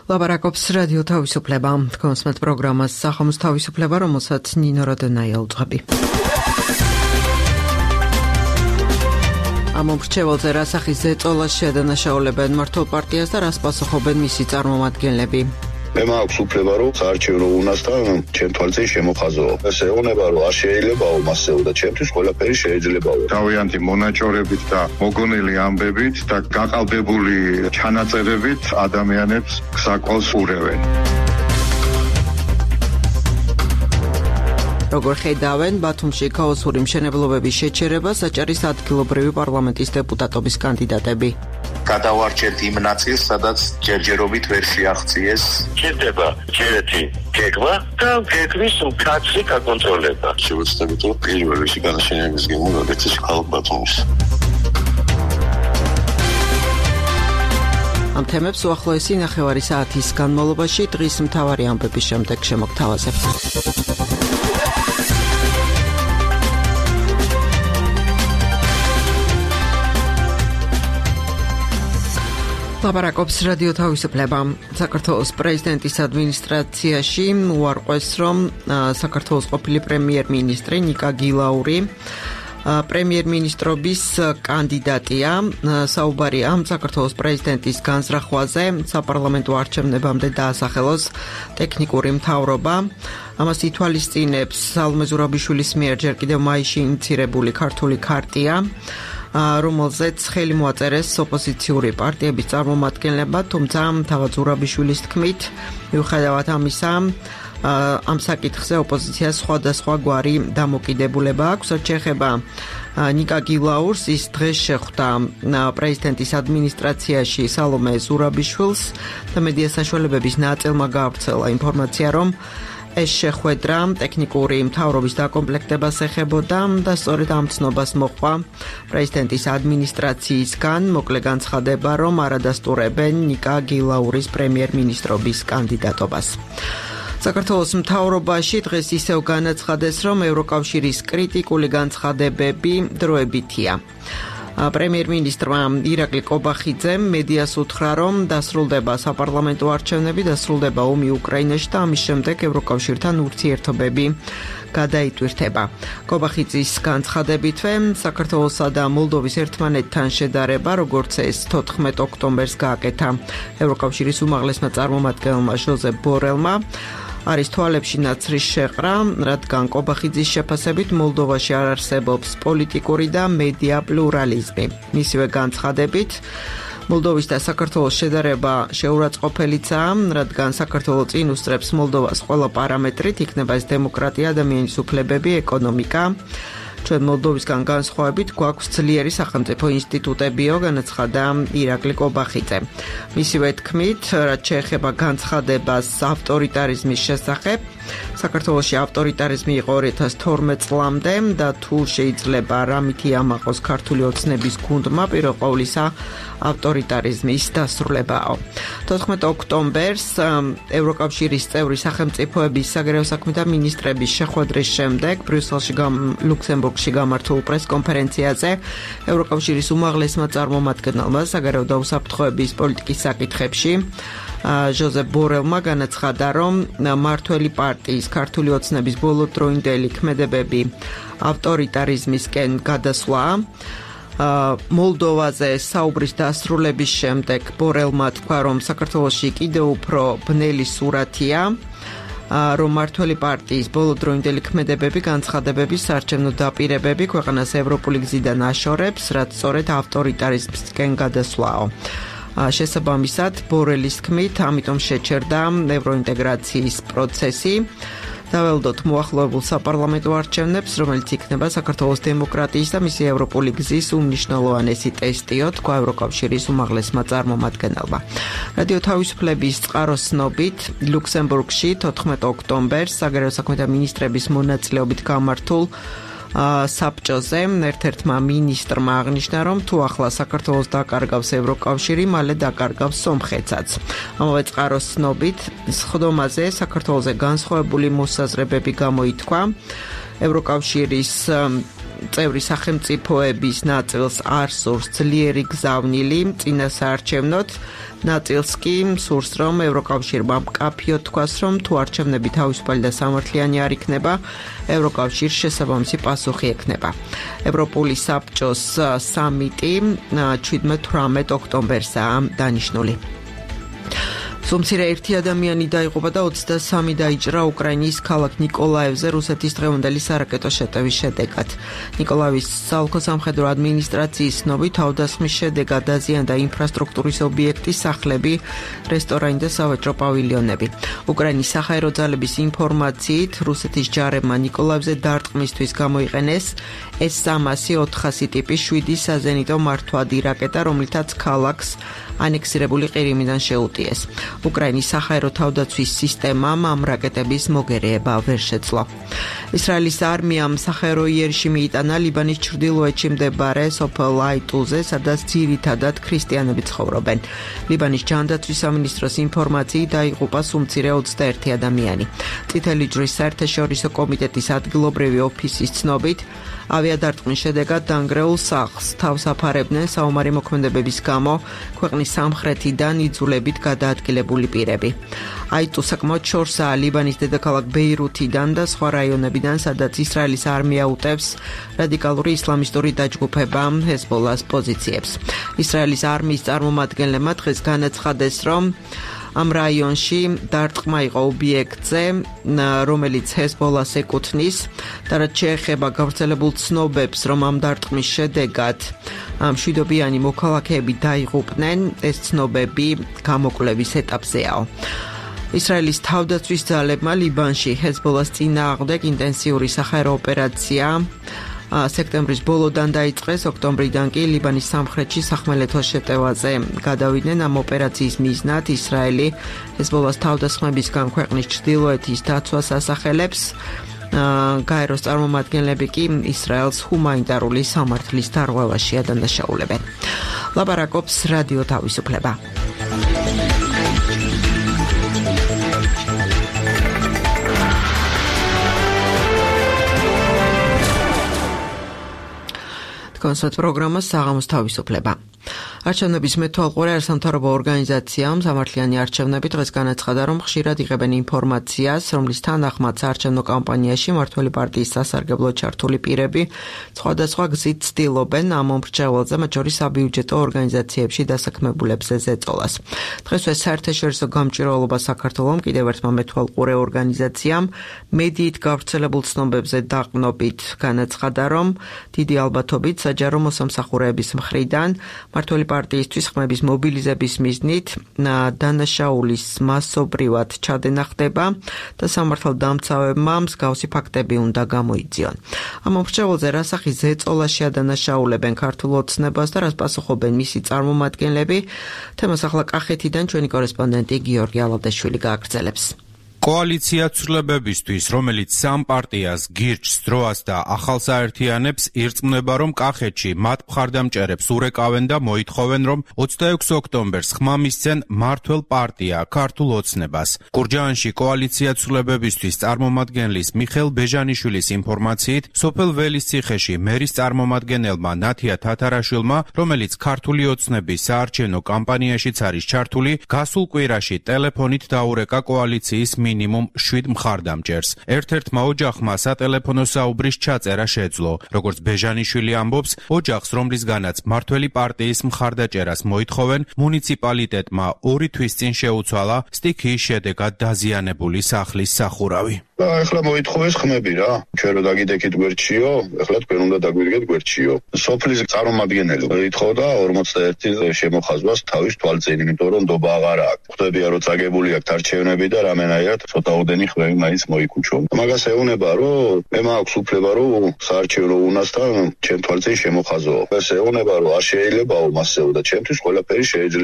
ლაპარაკობს რადიო თავისუფლება. თქვენს პროგრამას სახომის თავისუფლება, რომელსაც ნინო როდენაიელწყები. ამ მრჩეველზე რასახის ზეწოლას შეადანაშაულებენ მართლ პარტიას და რას პასუხობენ მისი წარმომადგენლები. მე მაქვს უფლება, რომ საარჩევნო უნასთან ჩემ თვალწინ შემოხაზო. ეს ეუბნება, რომ არ შეიძლებაო მასეო და ჩემთვის ყველაფერი შეიძლებაო. თავიანთი მონაჭორებით და მოგონილი ამბებით და გაყალბებული ჩანაწერებით ადამიანებს საყვალს ურევენ. როგორ ხედავენ ბათუმში ქაოსური მშენებლობების შეჩერებას საჭარის ადგილობრივი პარლამენტის დეპუტატობის კანდიდატები. გადავარჩეთ იმ ნაწილს, სადაც ჯერჯერობით ვერ შეაღწიეს. Ჭირდება ჯერეთი გეგმა და გეგმის მკაცრი გაკონტროლება. შევეცდებით, რომ პირველ რიგში განაშენების გეგმა გაგეცეს ქალაქ ბათუმის. ამ თემებს უახლოესი ნახევარი საათის განმავლობაში დღის მთავარი ამბების შემდეგ შემოგთავაზებთ. ლაპარაკობს რადიო თავისუფლება. საქართველოს პრეზიდენტის ადმინისტრაციაში უარყვეს, რომ საქართველოს ყოფილი პრემიერ-მინისტრი ნიკა გილაური პრემიერ-მინისტრობის კანდიდატია. საუბარია საქართველოს პრეზიდენტის განზრახვაზე საპარლამენტო არჩევნებამდე დაასახელოს ტექნიკური მთავრობა. ამას ითვალისწინებს სალომე ზურაბიშვილის მიერ ჯერ კიდევ მაისში ინიცირებული ქართული ქარტია, რომელზეც ხელი მოაწერეს ოპოზიციური პარტიების წარმომადგენლებმა, თუმცა თავად ზურაბიშვილის თქმით, მიუხედავად ამისა, ამ საკითხზე ოპოზიციას სხვადასხვა გვარი დამოკიდებულება აქვს. შეეხება ნიკა გილაურს, ის დღეს შეხვდა პრეზიდენტის ადმინისტრაციაში სალომე ზურაბიშვილს და მედია საშუალებების ნაწილმა გაავრცელა ინფორმაცია, რომ ეს შეხვედრა ტექნიკური მთავრობის დაკომპლექტებას ეხებოდა და სწორედ ამ ცნობას მოყვა პრეზიდენტის ადმინისტრაციისგან. მოკლე განცხადება, რომ არადასტურებენ ნიკა გილაურის პრემიერ-მინისტრობის კანდიდატობას. საქართველოს მთავრობაში დღეს ისევ განაცხადეს, რომ ევროკავშირის კრიტიკული განცხადებები დროებითია. პრემიერ-მინისტრმა ირაკლი კობახიძემ მედიას უთხრა, რომ დასრულდება საპარლამენტო არჩევნები, დასრულდება ომი უკრაინაში და ამის შემდეგ ევროკავშირთან ურთიერთობები გადაიტვირთება. კობახიძის განცხადებითვე საქართველოსა და მოლდოვის ერთმანეთთან შედარება, როგორც ეს 14 ოქტომბერს გააკეთა ევროკავშირის უმაღლესმა წარმომადგენელმა ჟოზეფ ბორელმა, არის თვალებში ნაცრის შეყრა, რადგან კობახიძის შეფასებით მოლდოვაში არ არსებობს პოლიტიკური და მედია პლურალიზმი. მისივე განცხადებით, მოლდოვის და საქართველოს შედარება შეურაცხყოფელიცაა, რადგან საქართველო წინ უსწრებს მოლდოვას ყველა პარამეტრით, იქნება ეს დემოკრატია, ადამიანის უფლებები, ეკონომიკა. ჩვენ მოლდოვისგან განსხვავებით გვაქვს ძლიერი სახელმწიფო ინსტიტუტებიო, განაცხადა ირაკლი კობახიძე. მისივე თქმით, რაც შეეხება განცხადებას ავტორიტარიზმის შესახებ, საქართველოში ავტორიტარიზმი იყო 2012 წლამდე და თუ შეიძლება რამითი ამაყოს ქართული ოცნების გუნდმა, პირველ ყოვლისა ავტორიტარიზმის დასრულებაო. 14 ოქტომბერს ევროკავშირის წევრი სახელმწიფოების საგარეო საქმეთა მინისტრების შეხვედრის შემდეგ ბრიუსელში ლუქსემბურგში გამართულ პრესკონფერენციაზე ევროკავშირის უმაღლესმა წარმომადგენელმა საგარეო და უსაფრთხოების პოლიტიკის საკითხებში ჟოზეფ ბორელმა განაცხადა, რომ მართველი პარტიის ქართული ოცნების ბოლოდროინდელი ქმედებები ავტორიტარიზმისკენ გადასვლა. მოლდოვაზე საუბრის დასრულების შემდეგ ბორელმა თქვა, რომ საქართველოში კიდევ უფრო ბნელი სურათია, რომ მართველი პარტიის ბოლოდროინდელი ქმედებები განცხადებების საარჩევნო დაპირებები ქვეყანას ევროპული გზიდან აშორებს, რაც სწორედ ავტორიტარიზმისკენ გადასვლაო. შესაბამისად, ბორელის თქმით, ამიტომ შეჩერდა ევროინტეგრაციის პროცესი. დაველოდოთ მოახლოებულ საპარლამენტო არჩევნებს, რომელიც იქნება საქართველოს დემოკრატიის და მისი ევროპული გზის უმნიშვნელოვანესი ტესტიო, თქვა ევროკავშირის უმაღლესმა წარმომადგენელმა. რადიო თავისუფლების წყაროს ცნობით, ლუქსემბურგში 14 ოქტომბერს საგარეო საქმეთა მინისტრების მონაწილეობით გამართულ საბჭოზე ერთ-ერთმა მინისტრმა აღნიშნა, რომ თუ ახლა საქართველოს დაკარგავს ევროკავშირი, მალე დაკარგავს სომხეთსაც. ამავე წყაროს ცნობით, სხდომაზე საქართველოზე განსხვავებული მოსაზრებები გამოითქვა. ევროკავშირის წევრი სახელმწიფოების ნაწილს არ სურს ძლიერი გზავნილი წინა საარჩევნოდ, ნაწილს კი სურს, რომ ევროკავშირმა მკაფიოდ თქვას, რომ თუ არჩევნები თავისუფალი და სამართლიანი არ იქნება, ევროკავშირს შესაბამისი პასუხი ექნება. ევროპული საბჭოს სამიტი 17-18 ოქტომბერსაა დანიშნული. სუმცირე ერთი ადამიანი დაიღუპა და 23 დაიჭრა უკრაინის ქალაქ ნიკოლაევზე რუსეთის დღევანდელი სარაკეტო შეტევის შედეგად. ნიკოლაევის საოლქო სამხედრო ადმინისტრაციის ცნობით თავდასხმის შედეგად დაზიანდა ინფრასტრუქტურის ობიექტი, სახლები, რესტორანი და სავაჭრო პავილიონები. უკრაინის საჰაერო ძალების ინფორმაციით, რუსეთის ჯარებმა ნიკოლაევზე დარტყმისთვის გამოიყენეს S-300 ტიპის 7 საზენიტო მართვადი რაკეტა, რომლითაც ქალაქს ანექსირებული ყირიმიდან შეუტიეს. უკრაინის საჰაერო თავდაცვის სისტემამ ამ რაკეტების მოგერიება ვერ შეძლო. ისრაელის არმიამ საჰაერო იერიში მიიტანა ლიბანის ჩრდილოეთში მდებარე სოფელ აიტულზე, სადაც ძირითადად ქრისტიანები ცხოვრობენ. ლიბანის ჯანდაცვის სამინისტროს ინფორმაციით დაიღუპა სუმცირე 21 ადამიანი. წითელი ჯვრის საერთაშორისო კომიტეტის ადგილობრივი ოფისის ცნობით, ავიადარტყმის შედეგად დანგრეულ სახლს თავს აფარებდნენ საომარი მოქმედებების გამო ქვეყნის სამხრეთიდან იძულებით გადაადგილებული პირები. აიტუ საკმაოდ შორსაა ლიბანის დედაქალაქ ბეირუთიდან და სხვა რაიონებიდან, სადაც ისრაელის არმია უტევს რადიკალური ისლამისტური დაჯგუფება ჰეზბოლას პოზიციებს. ისრაელის არმიის წარმომადგენლებმა დღეს განაცხადეს, რომ ამ რაიონში დარტყმა იყო ობიექტზე, რომელიც ჰეზბოლას ეკუთვნის და რაც შეეხება გავრცელებულ ცნობებს, რომ ამ დარტყმის შედეგად მშვიდობიანი მოქალაქეები დაიღუპნენ, ეს ცნობები გამოკვლევის ეტაპზეაო. ისრაელის თავდაცვის ძალებმა ლიბანში ჰეზბოლას წინააღმდეგ ინტენსიური საჰაერო ოპერაცია სექტემბრის ბოლოდან დაიწყეს, ოქტომბრიდან კი ლიბანის სამხრეთში სახმელეთო შეტევაზე გადავიდნენ. ამ ოპერაციის მიზნად ისრაელი ჰეზბოლას თავდასხმებისგან ქვეყნის ჩრდილოეთის დაცვას ასახელებს. გაეროს წარმომადგენლები კი ისრაელს ჰუმანიტარული სამართლის დარღვევაში ადანაშაულებენ. ლაპარაკობს რადიო თავისუფლება. კონსერტ პროგრამა საღამოს თავისუფლება. არჩევნების მეთვალყურე არასამთავრობო ორგანიზაციამ სამართლიანი არჩევნები დღეს განაცხადა, რომ ხშირად იღებენ ინფორმაციას, რომლის თანახმად საარჩევნო კამპანიაში მმართველი პარტიის სასარგებლოდ ჩართული პირები სხვადასხვა გზით ცდილობენ ამ მომრჩეველზე, მათ შორის საბიუჯეტო ორგანიზაციებში დასაქმებულებზე ზეწოლას. დღესვე საერთაშორისო გამჭვირვალობა საქართველოს კიდევ ერთმა მეთვალყურე ორგანიზაციამ მედიით გავრცელებულ ცნობებზე დაყრდნობით განაცხადა, რომ დიდი ალბათობით საჯარო მოსამსახურეების მხრიდან მმართველი პარტიისთვის ხმების მობილიზების მიზნით დანაშაულის მასობრივად ჩადენა ხდება და სამართალდამცავებმა მსგავსი ფაქტები უნდა გამოიძიონ. ამ მომრჩეველზე რა სახის ზეწოლაში ადანაშაულებენ ქართულ ოცნებას და რას პასუხობენ მისი წარმომადგენლები, თემას ახლა კახეთიდან ჩვენი კორესპონდენტი გიორგი ალავდაშვილი გააგრძელებს. კოალიცია ცვლილებებისთვის, რომელიც სამ პარტიას, გირჩს, დროას და ახალს აერთიანებს, ირწმუნება, რომ კახეთში მათ მხარდამჭერებს ურეკავენ და მოითხოვენ, რომ 26 ოქტომბერს ხმა მისცენ მმართველ პარტია ქართულ ოცნებას. გურჯაანში კოალიცია ცვლილებებისთვის წარმომადგენლის მიხეილ ბეჟანიშვილის ინფორმაციით, სოფელ ველისციხეში მერის წარმომადგენელმა ნათია თათარაშვილმა, რომელიც ქართული ოცნების საარჩევნო კამპანიაშიც არის ჩართული, გასულ კვირაში ტელეფონით დაურეკა კოალიციის მინიმუმ 7 მხარდამჭერს. ერთ-ერთმა ოჯახმა სატელეფონო საუბრის ჩაწერა შეძლო. როგორც ბეჟანიშვილი ამბობს, ოჯახს, რომლისგანაც მმართველი პარტიის მხარდაჭერას მოითხოვენ, მუნიციპალიტეტმა 2 თვის წინ შეუცვალა სტიქიის შედეგად დაზიანებული სახლის სახურავი. ახლა მოითხოვეს ხმები რა. ჩვენ რო დაგიდექით გვერდშიო, ახლა თქვენ უნდა დაგვირგეთ გვერდშიო. სოფლის წარმომადგენელი ითხოვდა 41 შემოხაზვას თავის თვალწინ, იმიტომ რომ ნდობა აღარ აქვს. ხვდებია რომ წაგებული აქვს არჩევნები და რამენაირად ცოტაოდენი ხმები მაინც მოიკუჩო. მაგას ეუბნება რომ მე მაქვს უფლება რომ საარჩევნო უნასთან ჩემ თვალწინ შემოხაზო. ეს ეუბნება რომ არ შეიძლებაო მასეო და ჩემთვის ყველაფერი შეიძლებაო.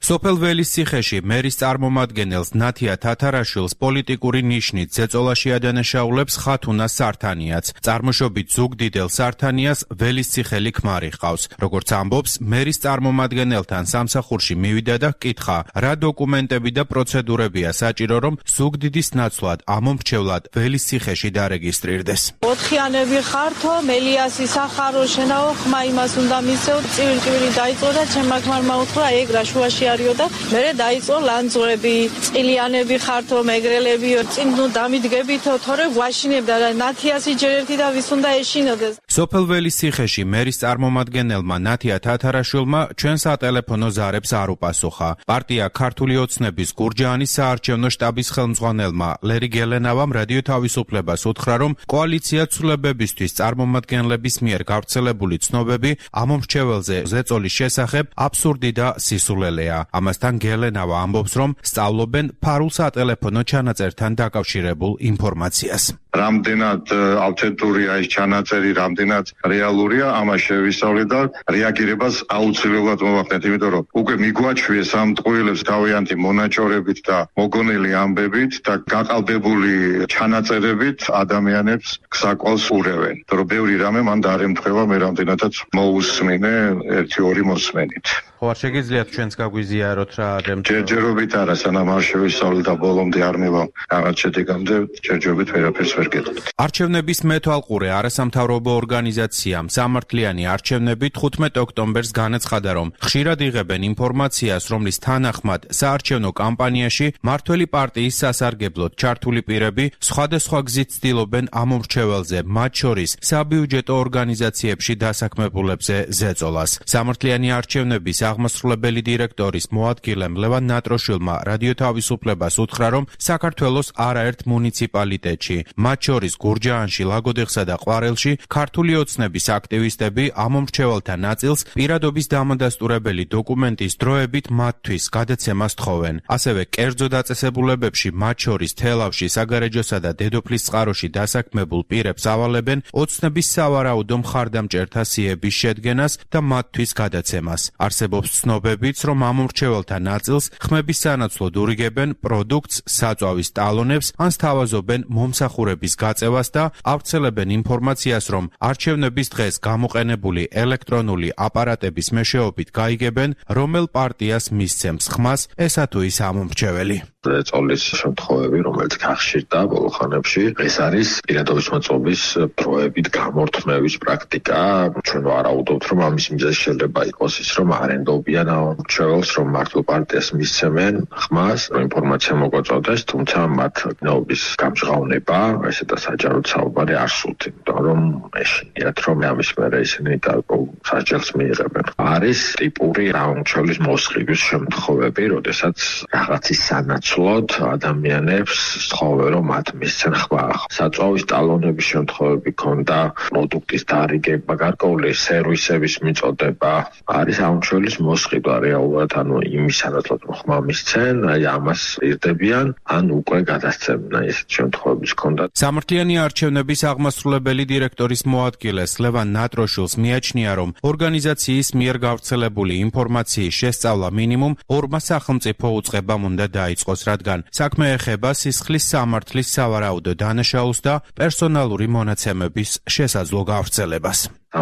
სოფელ ველისციხეში მერის წარმომადგენელს ნათია თათარაშვილს პოლიტიკური ნიშნით ზეწოლაში ადანაშაულებს ხათუნა სართანიაც. წარმოშობით ზუგდიდელ სართანიას ველისციხელი ქმარი ჰყავს. როგორც ამბობს, მერის წარმომადგენელთან სამსახურში მივიდა და ჰკითხა, რა დოკუმენტები და პროცედურებია საჭირო, რომ ზუგდიდის ნაცვლად ამომრჩევლად ველისციხეში დარეგისტრირდეს. 4-იანები ხართო, მელიასი სახარო შენაო, ხმა იმას უნდა მისცეო, წივილი დაიწყო და ჩემმა ქმარმა უთხრა, ეგ რა შუაში და მერე დაიწყო ლანძღვრები, წილიანები ხართო, მეგრელები, წინ ნუ დამიდგებითო, თორე გვაშინებდა და ნათიასი ჯერ ერთი და ვის უნდა ეშინოდეს. სოფელ ველისციხეში მერის წარმომადგენელმა ნათია თათარაშვილმა ჩვენ სატელეფონო ზარებს არ უპასუხა. პარტია ქართული ოცნების გურჯაანის საარჩევნო შტაბის ხელმძღვანელმა ლერი გელენავამ რადიო თავისუფლებას უთხრა, რომ კოალიცია ცვლილებებისთვის წარმომადგენლების მიერ გავრცელებული ცნობები ამომრჩეველზე ზეწოლის შესახებ აბსურდი და სისულელეა. ამასთან გელენავა ამბობს, რომ სწავლობენ ფარულ სატელეფონო ჩანაწერთან დაკავშირებულ ინფორმაციას. რამდენად ავთენტურია ეს ჩანაწერი, რამდენად რეალურია, ამას შევისწავლეთ და რეაგირებას აუცილებლად მოვახდენთ, იმიტომ რომ უკვე მიგვაჩვიეს ამ ტყუილებს თავიანთი მონაჭორებით და მოგონილი ამბებით და გაყალბებული ჩანაწერებით ადამიანებს საკვალს ურევენ. რომ ბევრი რამე მან დაარემთხევა, მე რამდენადაც მოусმინე 1-2 მოსმენით. ხო, არ შეგიძლიათ ჩვენს გაგვიზიაროთ რა ჯერჯერობით არა, სანამ არ შევისწავლეთ და ბოლომდე არ მივა რაღაც შედეგამდე, ჯერჯერობით ვერაფერს ვერ გეტყვით. არჩევნების მეთვალყურე არასამთავრობო ორგანიზაციამ სამართლიანი არჩევნები 15 ოქტომბერს განაცხადა, რომ ხშირად იღებენ ინფორმაციას, რომლის თანახმად საარჩევნო კამპანიაში მმართველი პარტიის სასარგებლოდ ჩართული პირები სხვადასხვა გზით ცდილობენ ამომრჩეველზე, მათ შორის საბიუჯეტო ორგანიზაციებში დასაქმებულებზე ზეწოლას. სამართლიანი არჩევნების აღმასრულებელი დირექტორის მოადგილემ ლევან ნატროშვილმა რადიო თავისუფლებას უთხრა, რომ საქართველოს არაერთ მუნიციპალიტეტში, მათ შორის გურჯაანში, ლაგოდეხსა და ყვარელში, ქართული ოცნების აქტივისტები ამომრჩეველთა ნაწილს პირადობის დამადასტურებელი დოკუმენტის დროებით მათთვის გადაცემას თხოვენ. ასევე კერძო დაწესებულებებში, მათ შორის თელავში, საგარეჯოსა და დედოფლის წყაროში დასაქმებულ პირებს ავალებენ ოცნების სავარაუდო მხარდამჭერთა სიების შედგენას და მათთვის გადაცემას. არსებობს ცნობებიც, რომ ამომრჩეველთა ნაწილს ხმების სანაცვლოდ ურიგებენ პროდუქტს, საწვავის ტალონებს, ან სთავაზობენ მომსახურების გაწევას და ავრცელებენ ინფორმაციას, რომ არჩევნების დღეს გამოყენებული ელექტრონული აპარატების მეშვეობით გაიგებენ, რომელ პარტიას მისცემს ხმას ესა თუ ის ამომრჩეველი. ზეწოლის შემთხვევები, რომელიც გახშირდა ბოლო ხანებში, ეს არის პირადობის მოწყობის დროებით გამორთმევის პრაქტიკა. ჩვენ ვარაუდობთ, რომ ამის მიზეზი შეიძლება იყოს ის, რომ არენდობიან ამომრჩეველს, რომ მართულ პარტიას მისცემენ ხმას, რომ ინფორმაცია მოგვაწოდდეს, თუმცა მათ ნაობის გამჟღავნება, ესე და საჯაროდ საუბარი არ სურთ, იმიტომ რომ ეშინიათ, რომ ამის მერე ისინი გარკვეულ სასჯელს მიიღებენ. არის ტიპური ამომრჩევლის მოსყიდვის შემთხვევები, როდესაც რაღაცის სანაცვლოდ ადამიანებს სთხოვენ, რომ მათ მისცენ ხმა. საწვავის ტალონების შემთხვევები ქონდა, პროდუქტის დარიგება, გარკვეული სერვისების მიწოდება, არის ამომრჩევლის მოსყიდვა რეალურად, ანუ იმის სანაცვლოდ ხმა მისცენ, აი ამას ირდებიან, ან უკვე გადასცემენ, აი ესეთ შემთხვევები ქონდა. სამართლიანი არჩევნების აღმასრულებელი დირექტორის მოადგილეს ლევან ნატროშვილს მიაჩნია, რომ ორგანიზაციის მიერ გავრცელებული ინფორმაციის შესწავლა მინიმუმ 2 სახელმწიფო უწყებამ უნდა დაიწყოს, რადგან საქმე ეხება სისხლის სამართლის სავარაუდო დანაშაულს და პერსონალური მონაცემების შესაძლო გავრცელებას.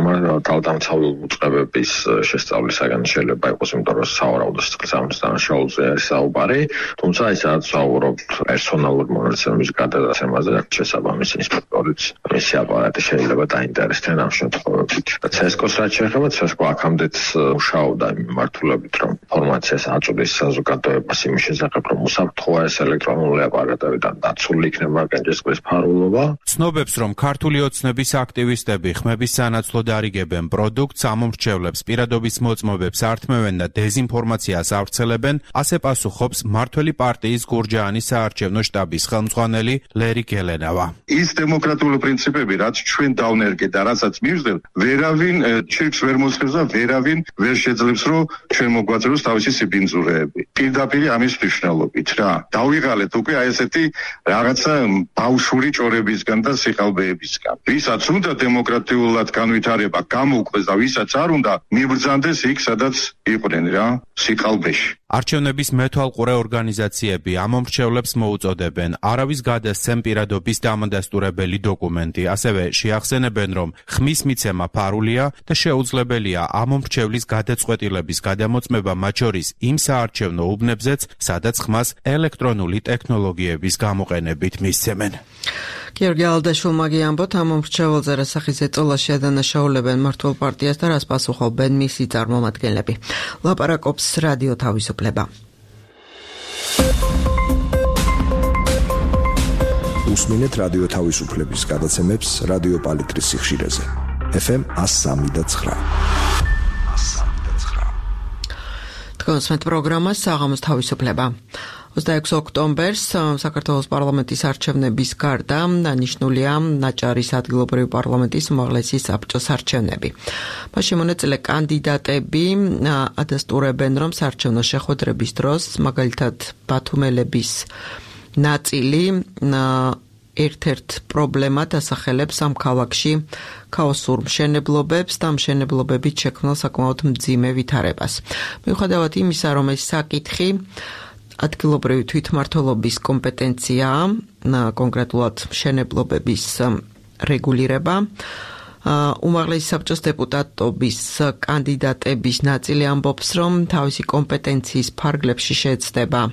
თავდამცავი უწყებების შესწავლისაგან შეიძლება იყოს, იმიტომ რომ სავარაუდო სისხლის სამართლის დანაშაულზე არის საუბარი, თუმცა ის რაც საუბრობთ პერსონალური მონაცემების გადაცემაზე, შესაბამისი ინსპექტორიც მისი აპარატი შეიძლება დაინტერესდნენ ამ შემთხვევებით. ცესკოს რაც შეეხება, ცესკო აქამდეც მუშაობდა იმ მიმართულებით, რომ ინფორმაციას აწვდის საზოგადოებას იმის შესახებ, რომ უსაფრთხოა ეს ელექტრონული აპარატები და დაცული იქნება განჯისყრის ფარულობა. ცნობებს, რომ ქართული ოცნების აქტივისტები ხმების სანაცვლოდ დარიგებენ პროდუქტს, ამომრჩევლებს პირადობის მოწმობებს ართმევენ და დეზინფორმაციას ავრცელებენ, ასე პასუხობს მმართველი პარტიის გურჯაანის საარჩევნო შტაბის ხელმძღვანელი ლერი გელენავა. ის დემოკრატიული პრინციპები, რაც ჩვენ დავნერგეთ და რასაც მივსდევთ, ვერავინ ჩირკს ვერ მოსხებს და ვერავინ ვერ შეძლებს, რომ ჩვენ მოგვაწევოს თავისი სიბინძურეები. პირდაპირ ამის მნიშვნელობით რა. დავიღალეთ უკვე აი ესეთი რაღაცა ბავშვური ჭორებისგან და სიყალბეებისგან. ვისაც უნდა დემოკრატიულად განვითარება, გამოუკვეს და ვისაც არ უნდა, მიბრძანდეს იქ, სადაც იყვნენ რა, სიყალბეში. არჩევნების მეთვალყურე ორგანიზაციები ამ მომრჩევლებს მოუწოდებენ არავის გადასცემ პირადობის დამადასტურებელი დოკუმენტი, ასევე შეახსენებენ, რომ ხმის მიცემა ფარულია და შეუძლებელია ამ მომრჩევლის გადაწყვეტილების გადამოწმება მათ შორის იმ საარჩევნო უბნებზეც, სადაც ხმას ელექტრონული ტექნოლოგიების გამოყენებით მისცემენ. გიორგი ალდაშვილმა გიამბოთ, ამ მომრჩეველზე რა სახის ეწოლაში ადანაშაულებენ მმართველ პარტიას და რას პასუხობენ მისი წარმომადგენლები. ლაპარაკობს რადიო თავისუფლება. უსმინეთ რადიო თავისუფლების გადაცემებს რადიო პალიტრის სიხშირეზე. FM 103.9. თქვენს პროგრამას საღამოს თავისუფლება. 26 ოქტომბერს საქართველოს პარლამენტის არჩევნების გარდა დანიშნულია ნაჭარის ადგილობრივი პარლამენტის უმაღლესი საბჭოს არჩევნები. მასში მონაწილე კანდიდატები ადასტურებენ, რომ საარჩევნო შეხვედრების დროს, მაგალითად ბათუმელების ნაწილი ერთ-ერთ პრობლემად ასახელებს ამ ქალაქში ქაოსურ მშენებლობებს და მშენებლობებით შექმნილ საკმაოდ მძიმე ვითარებას. მიუხედავად იმისა, რომ ეს საკითხი ადგილობრივი თვითმმართველობის კომპეტენციაა, კონკრეტულად მშენებლობების რეგულირება, უმაღლესი საბჭოს დეპუტატობის კანდიდატების ნაწილი ამბობს, რომ თავისი კომპეტენციის ფარგლებში შეეცდება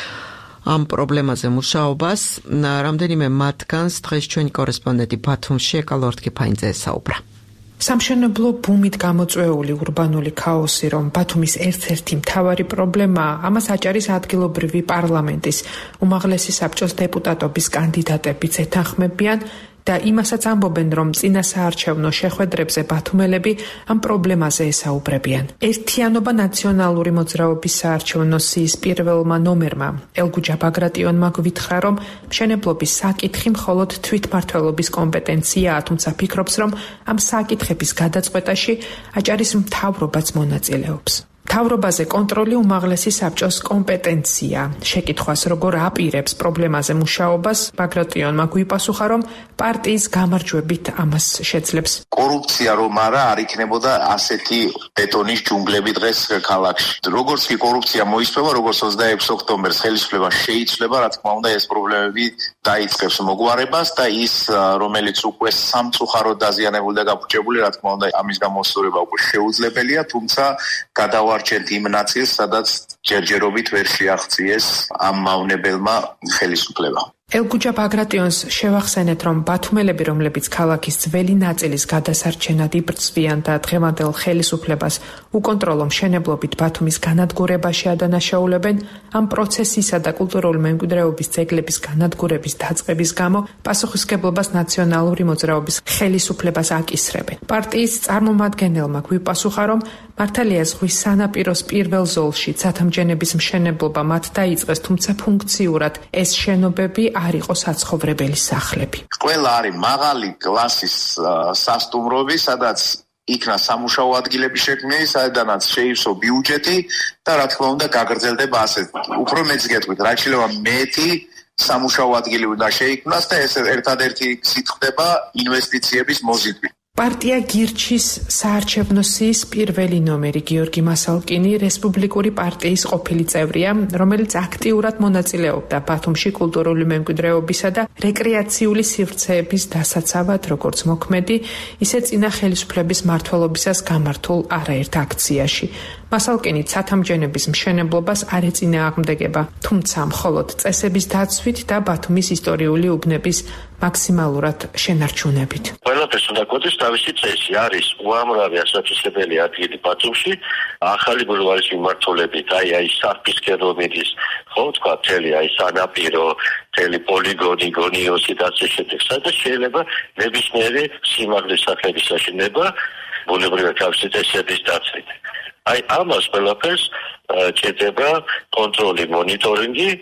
ამ პრობლემაზე მუშაობას. რამდენიმე მათგანს დღეს ჩვენი კორესპონდენტი ბათუმში ეკალო ორთქიფაინძე ესაუბრა. სამშენებლო ბუმით გამოწვეული ურბანული ქაოსი, რომ ბათუმის ერთ-ერთი მთავარი პრობლემაა, ამას აჭარის ადგილობრივი პარლამენტის უმაღლესი საბჭოს დეპუტატობის კანდიდატებიც ეთანხმებიან და იმასაც ამბობენ, რომ წინა საარჩევნო შეხვედრებზე ბათუმელები ამ პრობლემაზე ესაუბრებიან. ერთიანობა ნაციონალური მოძრაობის საარჩევნო სიის პირველმა ნომერმა ელგუჯა ბაგრატიონმა გვითხრა, რომ მშენებლობის საკითხი მხოლოდ თვითმმართველობის კომპეტენციაა, თუმცა ფიქრობს, რომ ამ საკითხების გადაწყვეტაში აჭარის მთავრობაც მონაწილეობს. მთავრობაზე კონტროლი უმაღლესი საბჭოს კომპეტენცია. შეკითხვას როგორ აპირებს პრობლემაზე მუშაობას, ბაგრატიონმა გვიპასუხა, რომ პარტიის გამარჯვებით ამას შეძლებს. კორუფცია რომ არა, არ იქნებოდა ასეთი ბეტონის ჯუნგლები დღეს ქალაქში. როგორც კი კორუფცია მოისწვევა, როგორც 26 ოქტომბერს ხელისუფლება შეიცვლება, რა თქმა უნდა, ეს პრობლემები დაიწყებს მოგვარებას და ის, რომელიც უკვე სამწუხაროდ დაზიანებული და გაფუჭებული, რა თქმა უნდა, ამის გამოსწორება უკვე შეუძლებელია, თუმცა გადავარჩენთ იმ ნაწილს, სადაც ჯერჯერობით ვერ შეაღწიეს ამ მავნებელმა ხელისუფლება. ელგუჯა ბაგრატიონს შევახსენეთ, რომ ბათუმელები, რომლებიც ქალაქის ძველი ნაწილის გადასარჩენად იბრძვიან და დღევანდელ ხელისუფლებას უკონტროლო მშენებლობით ბათუმის განადგურებაში ადანაშაულებენ, ამ პროცესისა და კულტურული მემკვიდრეობის ძეგლების განადგურების დაწყების გამო პასუხისმგებლობას ნაციონალური მოძრაობის ხელისუფლებას აკისრებენ. პარტიის წარმომადგენელმა გვიპასუხა, რომ მართალია ზღვის სანაპიროს პირველ ზოლში ცათამჯენების მშენებლობა მათ დაიწყეს, თუმცა ფუნქციურად ეს შენობები არ იყო საცხოვრებელი სახლები. ყველა არის მაღალი კლასის სასტუმროები, სადაც იქნა სამუშაო ადგილები შექმნილი, სადაც შეივსო ბიუჯეტი და რა თქმა უნდა გაგრძელდება ასეთ. უფრო მეც გეტყვით, რაც შეიძლება მეტი სამუშაო ადგილი უნდა შეიქმნას და ეს ერთადერთი გზით ხდება ინვესტიციების მოზიდვით. პარტია გირჩის საარჩევნო სიის პირველი ნომერი გიორგი მასალკინი რესპუბლიკური პარტიის ყოფილი წევრია, რომელიც აქტიურად მონაწილეობდა ბათუმში კულტურული მემკვიდრეობისა და რეკრეაციული სივრცეების დასაცავად, როგორც მოქმედი, ისე წინა ხელისუფლების მმართველობისას გამართულ არაერთ აქციაში. მასალკინი ცათამჯენების მშენებლობას არ ეწინააღმდეგება, თუმცა მხოლოდ წესების დაცვით და ბათუმის ისტორიული უბნების მაქსიმალურად შენარჩუნებით. ყველაფერს უნდა გქონდეს თავისი წესი, არის უამრავი ასაცილებელი ადგილი ბათუმში, ახალი ბულვარის მიმართულებით, აი საფისკენ რომიდის, ხო თქვა, მთელი აი სანაპირო, მთელი პოლიგონი, გონიოსი და ასე შემდეგ, სადაც შეიძლება ნებისმიერი სიმაღლის სახლების აშენება ბუნებრივი თავისი წესების დაცვით. აი ამას ყველაფერს ჭირდება კონტროლი, მონიტორინგი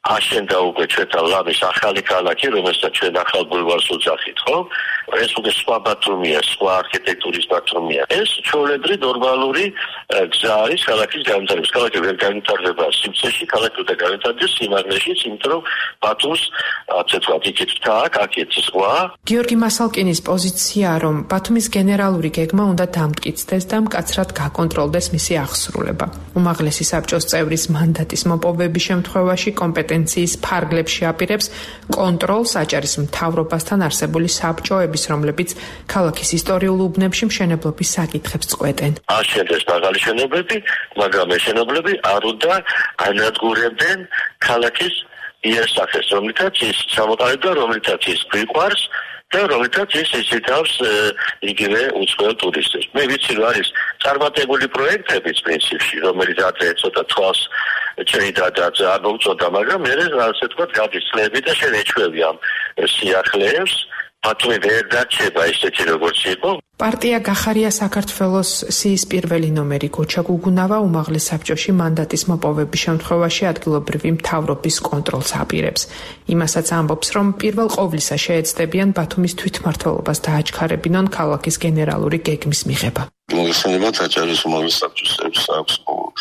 აშენდა უკვე ჩვენთან ლამის ახალი ქალაქი, რომელსაც ჩვენ ახალ ბულვარს უძახით, ხო? ეს უკვე სხვა ბათუმია, სხვა არქიტექტურის ბათუმია. ეს ჩვეულებრივი ნორმალური გზა არის ქალაქის განვითარების. ქალაქი ვერ განვითარდება სიმწეში, ქალაქი უნდა განვითარდეს სიმაღლეში, იმიტომ რომ ბათუმს ასე ვთქვათ, იქით ფთა აქვს, აქეთ ზღვა. გიორგი მასალკინის პოზიციაა, რომ ბათუმის გენერალური გეგმა უნდა დამტკიცდეს და მკაცრად გაკონტროლდეს მისი აღსრულება. უმაღლესი საბჭოს წევრის მანდატის მოპოვების შემთხვევაში კომპეტენციის ფარგლებში აპირებს კონტროლს აჭარის მთავრობასთან არსებული საბჭოების, რომლებიც ქალაქის ისტორიულ უბნებში მშენებლობის საკითხებს წყვეტენ. აშენდეს მაღალი შენობები, მაგრამ ეს შენობები არ უნდა ანადგურებდნენ ქალაქის იერსახეს, რომლითაც ის ჩამოყალიბდა, რომლითაც ის გვიყვარს და რომლითაც ის იზიდავს იგივე უცხოელ ტურისტებს. მე ვიცი, რომ არის წარმატებული პროექტებიც პრინციპში, რომელიც ადრე ცოტა თვალს ჭრიდა და არ მოუწოდა, მაგრამ მე ასე ვთქვათ, გადის წლები და შენეჩვევი ამ სიახლეებს. ბათუმი ვერ დარჩება ისეთი როგორც იყო. პარტია გახარია საქართველოს სიის პირველი ნომერი გოჩა გუგუნავა უმაღლეს საბჭოში მანდატის მოპოვების შემთხვევაში ადგილობრივი მთავრობის კონტროლს აპირებს. იმასაც ამბობს, რომ პირველ ყოვლისა შეეცდებიან ბათუმის თვითმმართველობას დააჩქარებინონ ქალაქის გენერალური გეგმის მიღება. მოგესალმებით, აჭარის უმაღლეს საბჭოს აქვს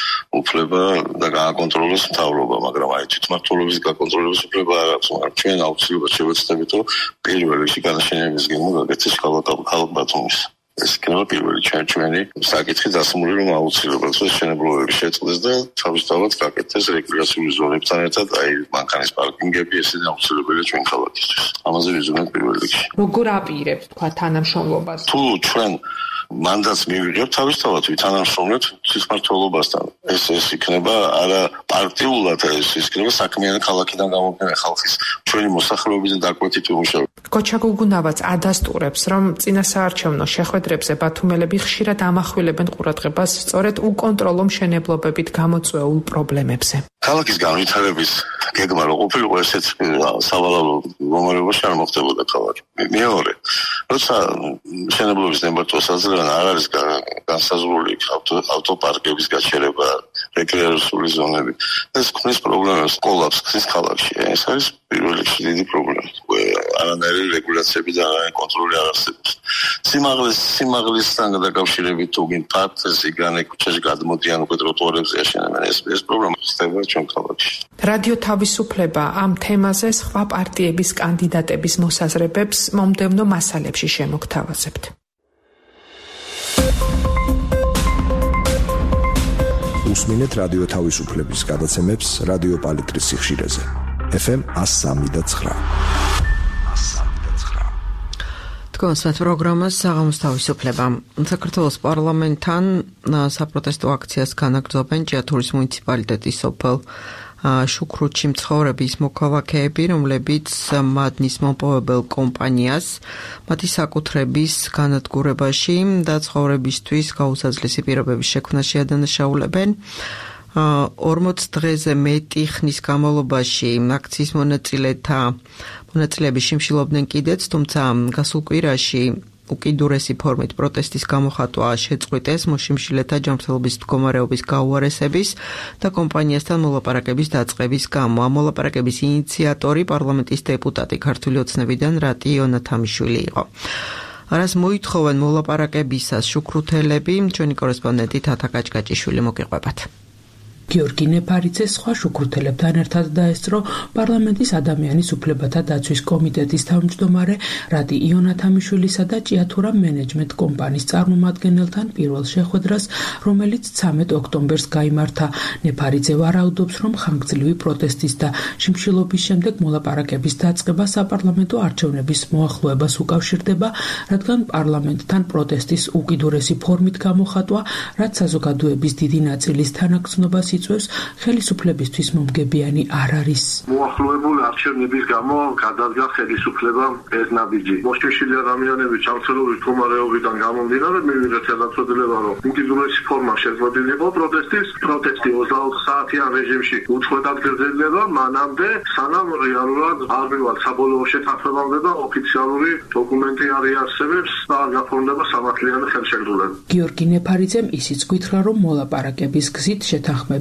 უფლება და გააკონტროლოს მთავრობა, მაგრამ აი თვითმმართველობის გაკონტროლების უფლება არ აქვს. მაგრამ ჩვენ აუცილებლად შევეცდებით, რომ პირველ რიგში განაშენების გეგმა გაკეთდეს ქალაქ ბათუმის. ეს იქნება პირველი ჩვენი საკითხი დასმული, რომ აუცილებლად შენებლობები შეწყდეს და თავისთავად გაკეთდეს რეკრეაციული ზონებთან ერთად აი მანქანის პარკინგები, ესეც აუცილებელია ჩვენ ქალაქისთვის. ამაზე ვიზუნებთ პირველ რიგში. როგორ აპირებთ თქვა თანამშრომლობას? თუ ჩვენ მანდატს მივიღებთ თავისთავად ვითანამშრომლეთ თვითმმართველობასთან. ეს იქნება არა პარტიულად, ეს იქნება საქმიანი ქალაქიდან გამომდინარე ხალხის ჩვენი მოსახლეობიდან დაკვეთით უმუშავე. გოჩა გუგუნავაც ადასტურებს, რომ წინასაარჩევნო შეხვედრებზე ბათუმელები ხშირად ამახვილებენ ყურადღებას სწორედ უკონტროლო მშენებლობებით გამოწვეულ პრობლემებზე. ქალაქის განვითარების გეგმა რო ყოფილიყო, ესეც სავალალო მდგომარეობაში არ მოხდებოდა ქალაქი. მეორე, როცა მშენებლობის ნებართვას აზრიან, არ არის განსაზღვრული ავტოპარკების გაჩერება, რეკრეაციული ზონები. ეს ქმნის პრობლემას, კოლაფს ქმნის ქალაქში. ეს არის პირველ რიგში დიდი პრობლემა. არანაირი რეგულაციები და არანაირი კონტროლი არ არსებობს. სიმაღლესთან დაკავშირებით თუ გინდათ ზიგანე ქუჩაში გადმოდიან უკვე ტროტუარებზე აშენებენ. ეს პრობლემა ხდება ჩვენ ქალაქში. რადიო თავისუფლება ამ თემაზე სხვა პარტიების კანდიდატების მოსაზრებებს მომდევნო მასალებში შემოგთავაზებთ. უსმინეთ რადიო თავისუფლების გადაცემებს რადიო პალიტრის სიხშირეზე. FM 103.9. თქვენს პროგრამას საღამოს თავისუფლება. საქართველოს პარლამენტთან საპროტესტო აქციას განაგრძობენ ჭიათურის მუნიციპალიტეტის სოფელ შუქრუთში მცხოვრები ის მოქალაქეები, რომლებიც მადნის მომპოვებელ კომპანიას მათი საკუთრების განადგურებაში და ცხოვრებისთვის გაუსაძლისი პირობების შექმნაში ადანაშაულებენ. 40 დღეზე მეტი ხნის განმავლობაში აქციის მონაწილეები შიმშილობდნენ კიდეც, თუმცა გასულ კვირაში უკიდურესი ფორმით პროტესტის გამოხატვა შეწყვიტეს მოშიმშილეთა ჯანმრთელობის მდგომარეობის გაუარესების და კომპანიასთან მოლაპარაკების დაწყების გამო. ამ მოლაპარაკების ინიციატორი პარლამენტის დეპუტატი ქართული ოცნებიდან რატი იონათამიშვილი იყო. არას მოითხოვენ მოლაპარაკებისას შუქრუთელები, ჩვენი კორესპონდენტი თათა კაჭკაჭიშვილი მოგიყვებათ. გიორგი ნეფარიძე სხვა შუქრუთელებთან ერთად დაესწრო პარლამენტის ადამიანის უფლებათა დაცვის კომიტეტის თავმჯდომარე რატი იონათამიშვილისა და ჭიათურა მენეჯმენტ კომპანიის წარმომადგენელთან პირველ შეხვედრას, რომელიც 13 ოქტომბერს გაიმართა. ნეფარიძე ვარაუდობს, რომ ხანგრძლივი პროტესტის და შიმშილობის შემდეგ მოლაპარაკების დაწყება საპარლამენტო არჩევნების მოახლოებას უკავშირდება, რადგან პარლამენტთან პროტესტის უკიდურესი ფორმით გამოხატვა, რაც საზოგადოების დიდი ნაწილის თანაგრძნობას იწვევს, ხელისუფლებისთვის მომგებიანი არ არის. მოახლოებული არჩევნების გამო გადადგა ხელისუფლებამ ეს ნაბიჯი. მოშიშილი ადამიანების ჯანმრთელობის მდგომარეობიდან გამომდინარე მივიღეთ გადაწყვეტილება, რომ უკიდურესი ფორმა შეძლებელი იყო პროტესტის. პროტესტი 24 საათიან რეჟიმში უწყვეტად გრძელდება, მანამდე სანამ რეალურად არ მივალ საბოლოო შეთანხმებამდე და ოფიციალური დოკუმენტი არ იარსებებს და არ გაფორმდება სამართლიანი ხელშეკრულება. გიორგი ნეფარიძემ ისიც გითხრა, რომ მოლაპარაკების გზით შეთანხმება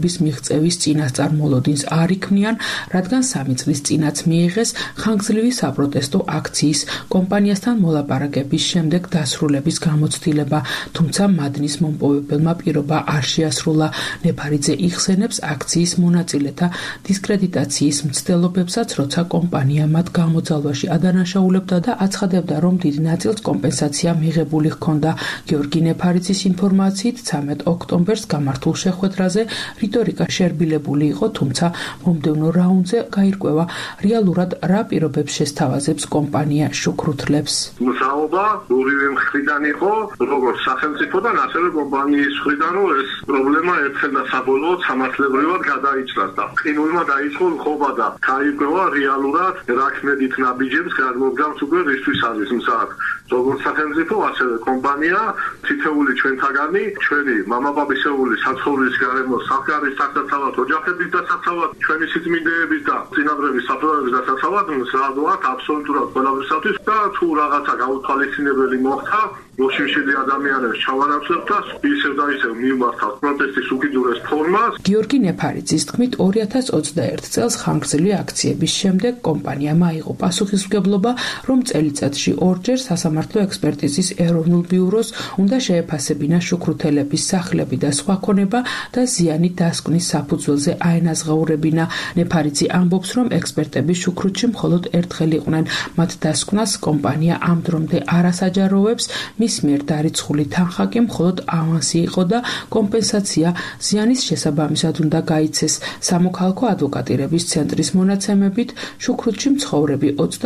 განხილვის მიღწევის წინასწარ მოლოდინს არ იქმნიან, რადგან 3 წლის წინაც მიიღეს ხანგრძლივი საპროტესტო აქციის კომპანიასთან მოლაპარაკების შემდეგ დასრულების გამოცდილება, თუმცა მადნის მომპოვებელმა პირობა არ შეასრულა. ნეფარიძე იხსენებს აქციის მონაწილეთა დისკრედიტაციის მცდელობებსაც, როცა კომპანია მათ გამოძალვაში ადანაშაულებდა და აცხადებდა, რომ დიდ ნაწილს კომპენსაცია მიღებული ჰქონდა. გიორგი ნეფარიძის ინფორმაციით 13 ოქტომბერს გამართულ შეხვედრაზე რიტორიკა შერბილებული იყო, თუმცა მომდევნო რაუნდზე გაირკვევა რეალურად რა პირობებს შესთავაზებს კომპანია შუქრუთლებს. მუშაობა ორივე მხრიდან იყო, როგორც სახელმწიფოდან, ასევე კომპანიის მხრიდან, რომ ეს პრობლემა ერთხელ და საბოლოოდ სამართლებრივად გადაიჭრას და ყინულმა დაიწყო ხობა და გაირკვევა რეალურად რა ქმედით ნაბიჯებს გადმოგზავნს უკვე რისთვის არის მსახ. როგორც სახელმწიფო, ასევე კომპანია თითოეული ჩვენთაგანი, ჩვენი მამაპაპისეული საცხოვრების გარემო, სახარის სასაცავად, ოჯახების დასაცავად, ჩვენი სიწმინდეების და წინაპრების საფლავების დასაცავად მსრადვართ აბსოლუტურად ყველაფრისათვის და თუ რაღაცა გაუთვალისწინებელი მოხდა, მოშიშილი ადამიანებს ჩავანაცვლებთ და ისევ და ისევ მიმართავთ პროტესტის უკიდურეს ფორმას. გიორგი ნეფარიძის თქმით, 2021 წელს ხანგრძლივი აქციების შემდეგ კომპანიამ აიღო პასუხისმგებლობა, რომ წელიწადში 2 ჯერ სასამართლო ექსპერტიზის ეროვნულ ბიუროს უნდა შეეფასებინა შუქრუთელების სახლები და სხვა ქონება და ზიანი დასკვნის საფუძველზე აენაზღაურებინა. ნეფარიძე ამბობს, რომ ექსპერტები შუქრუთში მხოლოდ ერთხელ იყვნენ. მათ დასკვნას კომპანია ამ დრომდე არ ასაჯაროვებს, მის მიერ დარიცხული თანხა კი მხოლოდ ავანსი იყო და კომპენსაცია ზიანის შესაბამისად უნდა გაიცეს. სამოქალაქო ადვოკატირების ცენტრის მონაცემებით, შუქრუთში მცხოვრები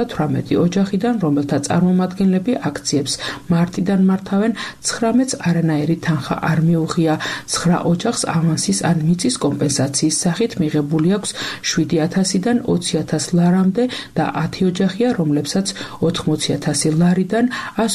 38 ოჯახიდან, რომელთა წარმომადგენლები აქციებს მარტიდან მართავენ, 19-ს არანაირი თანხა არ მიუღია. 9 ოჯახს ავანსის ან მიწის კომპენსაციის სახით მიღებული აქვს 7,000-დან 20,000 ლარამდე და 10 ოჯახია, რომლებსაც 80,000 ლარიდან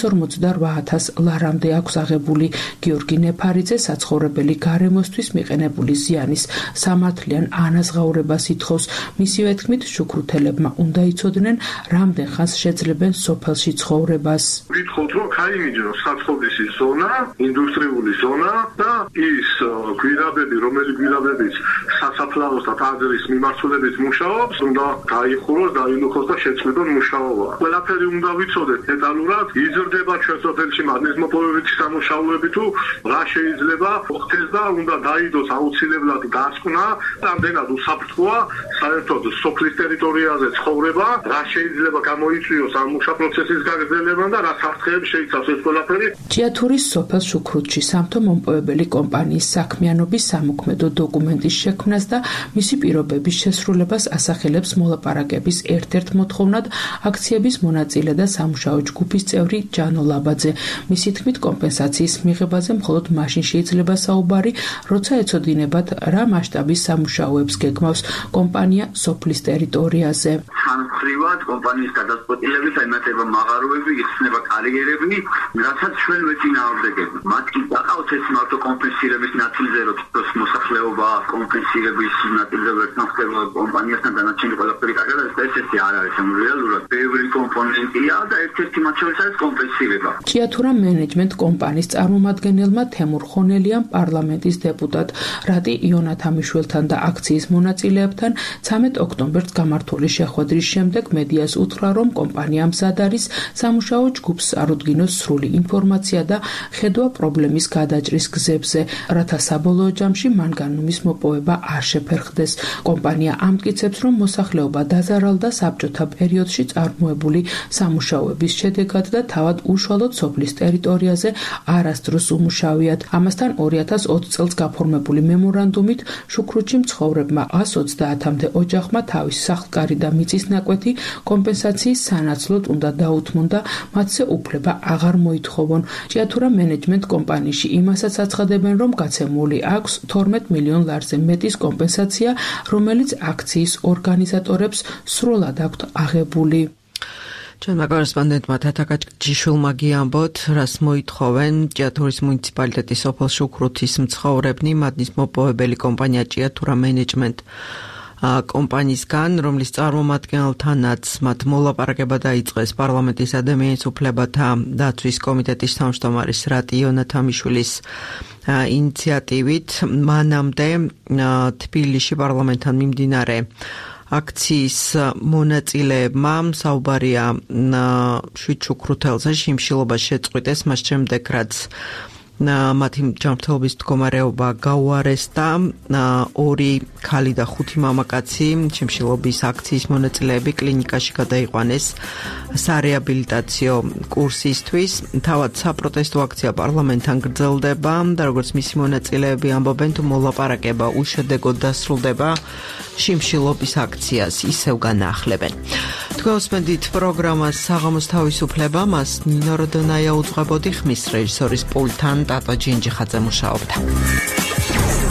148,000 ლარამდე აქვს აღებული. გიორგი ნეფარიძე საცხოვრებელი გარემოსთვის მიყენებული ზიანის სამართლიან ანაზღაურებას ითხოვს. მისივე თქმით, შუქრუთელებმა უნდა იცოდნენ, რამდენ ხანს შეძლებენ სოფელში ცხოვრებას. ვითხოვთ, რომ გაიმიჯნოს საცხოვრისი ზონა, ინდუსტრიული ზონა და ის გვირაბები, რომელი გვირაბების სასაფლაოს და ტაძრის მიმართულებით მუშაობს, უნდა გაიხუროს, დაინუხოს და შეწყვიტონ მუშაობა. ყველაფერი უნდა ვიცოდეთ დეტალურად, იზრდება ჩვენ სოფელში მადნის მოპოვებითი სამუშაოები თუ რა შეიძლება ხდეს და უნდა დაიდოს აუცილებლად დასკვნა, რამდენად უსაფრთხოა საერთოდ სოფლის ტერიტორიაზე ცხოვრება, რა შეიძლება გამოიწვიოს ამ მუშა პროცესის გაგრძელებამ და რა საფრთხეებს შეიცავს ეს ყველაფერი. ჭიათურის სოფელ შუქრუთში სამთო მომპოვებელი კომპანიის საქმიანობის სამოქმედო დოკუმენტის შექმნას და მისი პირობების შესრულებას ასახელებს მოლაპარაკების ერთ-ერთ მოთხოვნად აქციების მონაწილე და სამუშაო ჯგუფის წევრი ჯანო ლაბაძე. მისი თქმით, კომპენსაციის მიღებაზე მხოლოდ მაშინ შეიძლება საუბარი, როცა ეცოდინებათ რა მასშტაბის სამუშაოებს გეგმავს კომპანია სოფლის ტერიტორიაზე. სამხრივად კომპანიის გადაწყვეტილებით აიმატება მაღაროები, იხსნება კარიერები, რასაც ჩვენ ვეწინააღმდეგებთ. მათ კი დაკავთ ეს მარტო კომპენსირების ნაწილზე, როგორც მოსახლეობა კომპენსირების ნაწილზე ვერთან ხდება კომპანიასთან დანარჩენი ყველაფერი კარგად არის და ესეთი არ არის რეალურად. ბევრი კომპონენტია და ერთ-ერთი მათ შორის არის კომპენსირება. ჭიათურა მენეჯმენტ კომპანიის წარმომადგენელმა თემურ ხონელიამ, პარლამენტის დეპუტატ რატი იონათამიშვილთან და აქციის მონაწილეებთან 13 ოქტომბერს გამართული შეხვედრის შემდეგ მედიას უთხრა, რომ კომპანია მზად არის სამუშაო ჯგუფს წარუდგინოს სრული ინფორმაცია და ხედვა პრობლემის გადაჭრის გზებზე, რათა საბოლოო ჯამში მანგანუმის მოპოვება არ შეფერხდეს. კომპანია ამტკიცებს, რომ მოსახლეობა დაზარალდა საბჭოთა პერიოდში წარმოებული სამუშაოების შედეგად და თავად უშუალოდ სოფლის ტერიტორიაზე არასდროს უმუშავიათ. ამასთან 2020 წელს გაფორმებული მემორანდუმით შუქრუთში მცხოვრებმა 130-მდე ოჯახმა თავის სახლკარი და მიწის ნაკვეთი კომპენსაციის სანაცვლოდ უნდა დაუთმონ და მათზე უფლება აღარ მოითხოვონ. ჭიათურა მენეჯმენტ კომპანიაში იმასაც აცხადებენ, რომ გაცემული აქვს 12 მილიონ ლარზე მეტის კომპენსაცია, რომელიც აქციის ორგანიზატორებს სრულად აქვთ აღებული. ჩვენმა კორესპონდენტმა თათაკა ჯიშულმა გიამბოთ, რას მოითხოვენ ჭიათურის მუნიციპალიტეტის სოფელ შუქრუთის მცხოვრებნი, მადნის მოპოვებელი კომპანია ჭიათურა მენეჯმენტ კომპანიისგან, რომლის წარმომადგენელთანაც მათ მოლაპარაკება დაიწყეს პარლამენტის ადამიანის უფლებათა დაცვის კომიტეტის თავმჯდომარის რატი იონათამიშვილის ინიციატივით, მანამდე თბილისში პარლამენტთან მიმდინარე აქციის მონაწილეებმა საუბარია შვიდშუქრუთელზე შიმშილობას შეწყვიტეს, მას შემდეგ რაც მათი ჯანმრთელობის მდგომარეობა გაუარესდა, 2 ქალი და 5 მამაკაცი შიმშილობის აქციის მონაწილეები კლინიკაში გადაიყვანეს სარეაბილიტაციო კურსისთვის. თავად საპროტესტო აქცია პარლამენტთან გრძელდება და როგორც მისი მონაწილეები ამბობენ, თუ მოლაპარაკება უშედეგოდ დასრულდება, შიმშილობის აქციას ისევ განაახლებენ. თქვენ უსმენთ პროგრამას საღამოს თავისუფლება, მას ნინო როდონაია უძღვებოდი, ხმის რეჟისორის პულტთან ტატო ჯინჯიხაძე მუშაობდა.